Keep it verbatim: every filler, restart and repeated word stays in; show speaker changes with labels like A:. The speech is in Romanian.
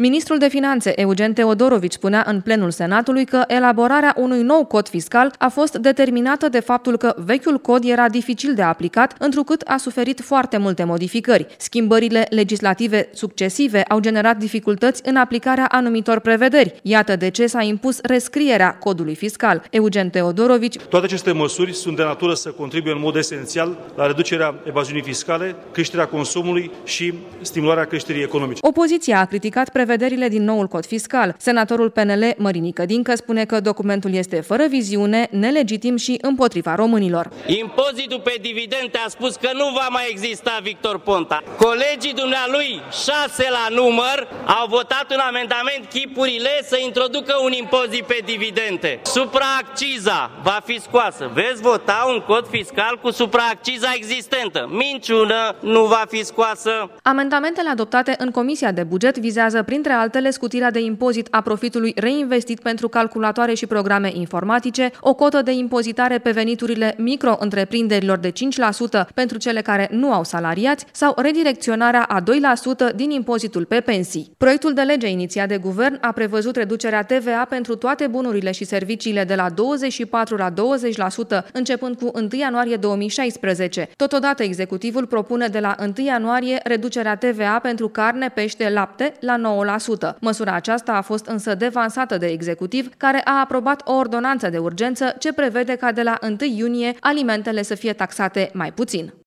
A: Ministrul de Finanțe, Eugen Teodorovici, spunea în plenul Senatului că elaborarea unui nou cod fiscal a fost determinată de faptul că vechiul cod era dificil de aplicat, întrucât a suferit foarte multe modificări. Schimbările legislative succesive au generat dificultăți în aplicarea anumitor prevederi. Iată de ce s-a impus rescrierea codului fiscal. Eugen Teodorovici:
B: Toate aceste măsuri sunt de natură să contribuie în mod esențial la reducerea evaziunii fiscale, creșterea consumului și stimularea creșterii economice.
A: Opoziția a criticat prevederile din noul cod fiscal. Senatorul P N L, Mărin Cădincă, spune că documentul este fără viziune, nelegitim și împotriva românilor.
C: Impozitul pe dividende a spus că nu va mai exista, Victor Ponta. Colegii dumnealui, șase la număr, au votat un amendament chipurile să introducă un impozit pe dividende. Supraacciza va fi scoasă. Veți vota un cod fiscal cu supraacciza existentă. Minciună, nu va fi scoasă.
A: Amendamentele adoptate în Comisia de Buget vizează, printre altele, scutirea de impozit a profitului reinvestit pentru calculatoare și programe informatice, o cotă de impozitare pe veniturile micro-întreprinderilor de cinci la sută pentru cele care nu au salariați sau redirecționarea a doi la sută din impozitul pe pensii. Proiectul de lege inițiat de guvern a prevăzut reducerea T V A pentru toate bunurile și serviciile de la douăzeci și patru la douăzeci la sută începând cu întâi ianuarie două mii șaisprezece. Totodată, executivul propune de la întâi ianuarie reducerea T V A pentru carne, pește, lapte la nouă la sută. Măsura aceasta a fost însă devansată de executiv, care a aprobat o ordonanță de urgență ce prevede ca de la întâi iunie alimentele să fie taxate mai puțin.